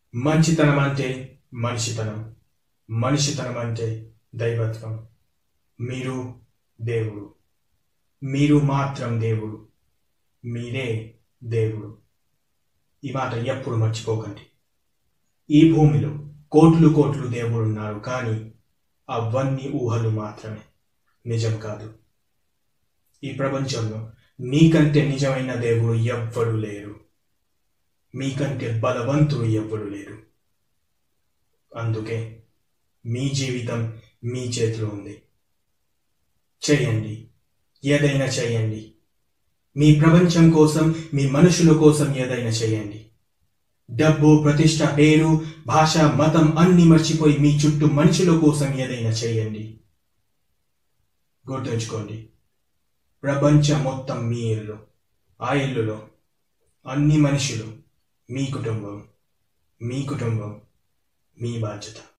మంచితనం అంటే మనిషితనం, మనిషితనం అంటే దైవత్వం. మీరు దేవుడు, మీరు మాత్రం దేవుడు, మీరే దేవుడు. ఈ మాట ఎప్పుడు మర్చిపోకండి. ఈ భూమిలో కోట్లు కోట్లు దేవుడున్నారు, కానీ అవన్నీ ఊహలు మాత్రమే, నిజం కాదు. ఈ ప్రపంచంలో మీకంటే నిజమైన దేవుడు ఎవ్వడు లేరు, మీకంటే బలవంతుడు ఎవ్వడు లేరు. అందుకే మీ జీవితం మీ చేతిలో ఉంది. చేయండి, ఏదైనా చేయండి. మీ ప్రపంచం కోసం, మీ మనుషుల కోసం ఏదైనా చేయండి. డబ్బు, ప్రతిష్ట, పేరు, భాష, మతం అన్ని మర్చిపోయి మీ చుట్టూ మనుషుల కోసం ఏదైనా చేయండి. గుర్తుంచుకోండి, ప్రపంచం మొత్తం మీ ఇల్లు. ఆ ఇల్లులో అన్ని మనుషులు మీ కుటుంబం, మీ కుటుంబం మీ బాధ్యత.